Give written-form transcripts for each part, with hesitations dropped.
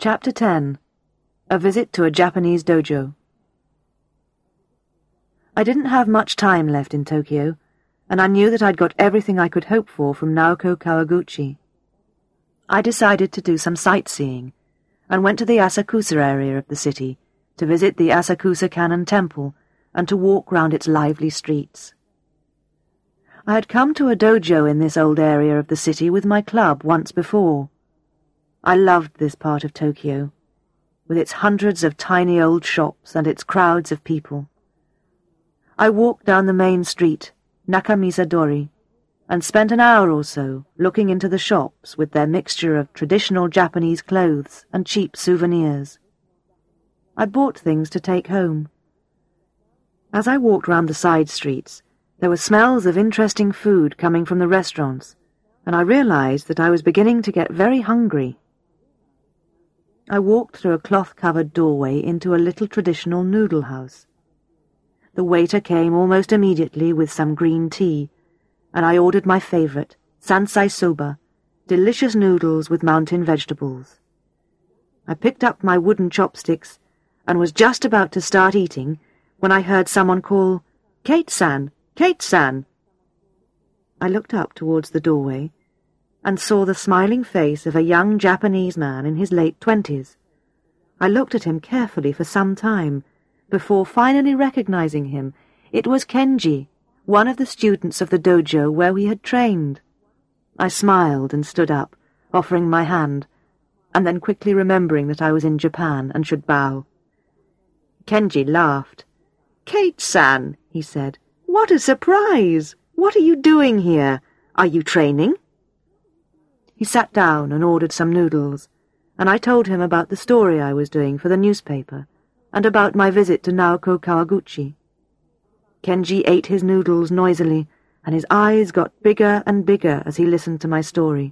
Chapter 10. A Visit to a Japanese Dojo. I didn't have much time left in Tokyo, and I knew that I'd got everything I could hope for from Naoko Kawaguchi. I decided to do some sightseeing, and went to the Asakusa area of the city to visit the Asakusa Kannon Temple and to walk round its lively streets. I had come to a dojo in this old area of the city with my club once before. I loved this part of Tokyo, with its hundreds of tiny old shops and its crowds of people. I walked down the main street, Nakamisadori, and spent an hour or so looking into the shops with their mixture of traditional Japanese clothes and cheap souvenirs. I bought things to take home. As I walked round the side streets, there were smells of interesting food coming from the restaurants, and I realized that I was beginning to get very hungry. I walked through a cloth-covered doorway into a little traditional noodle house. The waiter came almost immediately with some green tea, and I ordered my favorite, sansai soba, delicious noodles with mountain vegetables. I picked up my wooden chopsticks and was just about to start eating when I heard someone call, "Kate-san! Kate-san!" I looked up towards the doorway and saw the smiling face of a young Japanese man in his late 20s. I looked at him carefully for some time, before finally recognizing him. It was Kenji, one of the students of the dojo where we had trained. I smiled and stood up, offering my hand, and then quickly remembering that I was in Japan and should bow. Kenji laughed. "Kate-san," he said, "what a surprise! What are you doing here? Are you training?" He sat down and ordered some noodles, and I told him about the story I was doing for the newspaper, and about my visit to Naoko Kawaguchi. Kenji ate his noodles noisily, and his eyes got bigger and bigger as he listened to my story.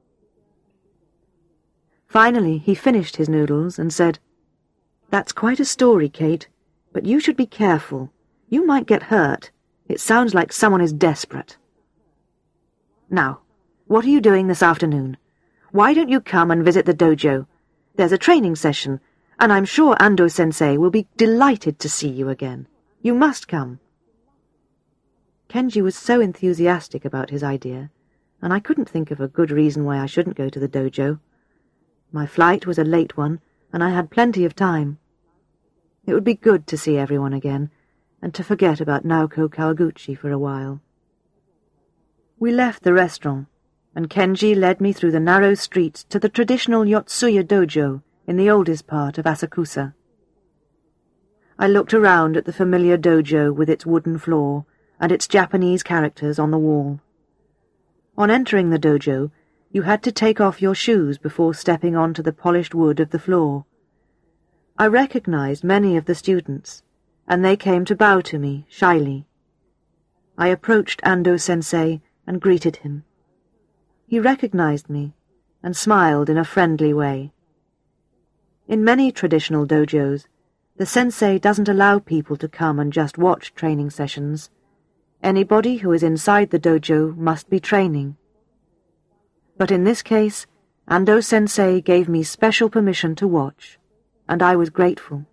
Finally, he finished his noodles and said, "That's quite a story, Kate, but you should be careful. You might get hurt. It sounds like someone is desperate. Now, what are you doing this afternoon? Why don't you come and visit the dojo? There's a training session, and I'm sure Ando-sensei will be delighted to see you again. You must come." Kenji was so enthusiastic about his idea, and I couldn't think of a good reason why I shouldn't go to the dojo. My flight was a late one, and I had plenty of time. It would be good to see everyone again, and to forget about Naoko Kawaguchi for a while. We left the restaurant, and Kenji led me through the narrow streets to the traditional Yotsuya dojo in the oldest part of Asakusa. I looked around at the familiar dojo with its wooden floor and its Japanese characters on the wall. On entering the dojo, you had to take off your shoes before stepping onto the polished wood of the floor. I recognized many of the students, and they came to bow to me shyly. I approached Ando-sensei and greeted him. He recognized me and smiled in a friendly way. In many traditional dojos, the sensei doesn't allow people to come and just watch training sessions. Anybody who is inside the dojo must be training. But in this case, Ando-sensei gave me special permission to watch, and I was grateful.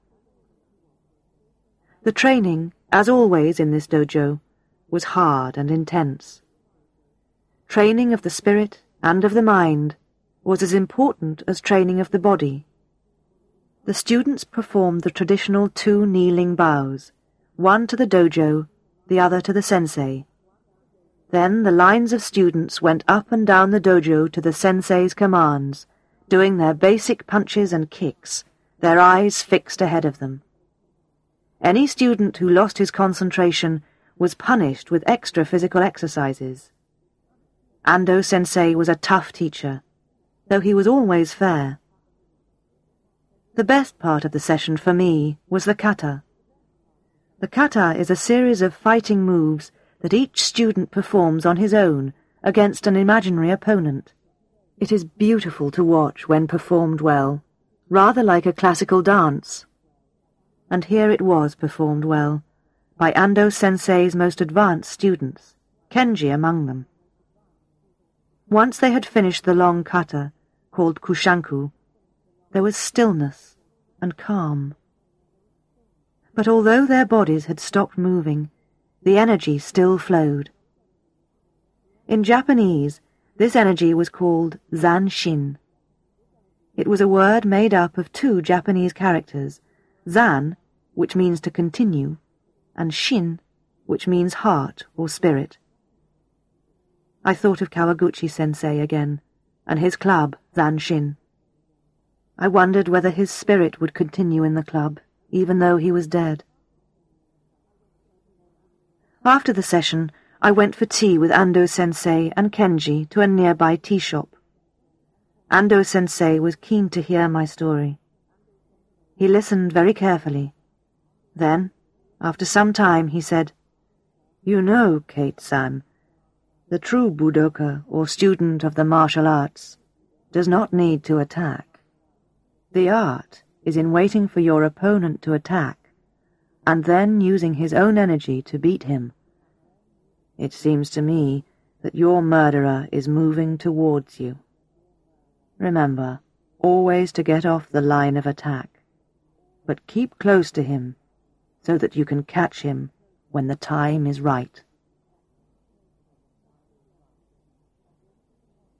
The training, as always in this dojo, was hard and intense. Training of the spirit and of the mind was as important as training of the body. The students performed the traditional 2 kneeling bows, one to the dojo, the other to the sensei. Then the lines of students went up and down the dojo to the sensei's commands, doing their basic punches and kicks, their eyes fixed ahead of them. Any student who lost his concentration was punished with extra physical exercises. Ando-sensei was a tough teacher, though he was always fair. The best part of the session for me was the kata. The kata is a series of fighting moves that each student performs on his own against an imaginary opponent. It is beautiful to watch when performed well, rather like a classical dance. And here it was performed well, by Ando-sensei's most advanced students, Kenji among them. Once they had finished the long kata, called kushanku, there was stillness and calm. But although their bodies had stopped moving, the energy still flowed. In Japanese, this energy was called Zanshin. It was a word made up of two Japanese characters, Zan, which means to continue, and Shin, which means heart or spirit. I thought of Kawaguchi-sensei again, and his club, Zanshin. I wondered whether his spirit would continue in the club, even though he was dead. After the session, I went for tea with Ando-sensei and Kenji to a nearby tea shop. Ando-sensei was keen to hear my story. He listened very carefully. Then, after some time, he said, "You know, Kate-san, the true Budoka, or student of the martial arts, does not need to attack. The art is in waiting for your opponent to attack, and then using his own energy to beat him. It seems to me that your murderer is moving towards you. Remember, always to get off the line of attack, but keep close to him so that you can catch him when the time is right."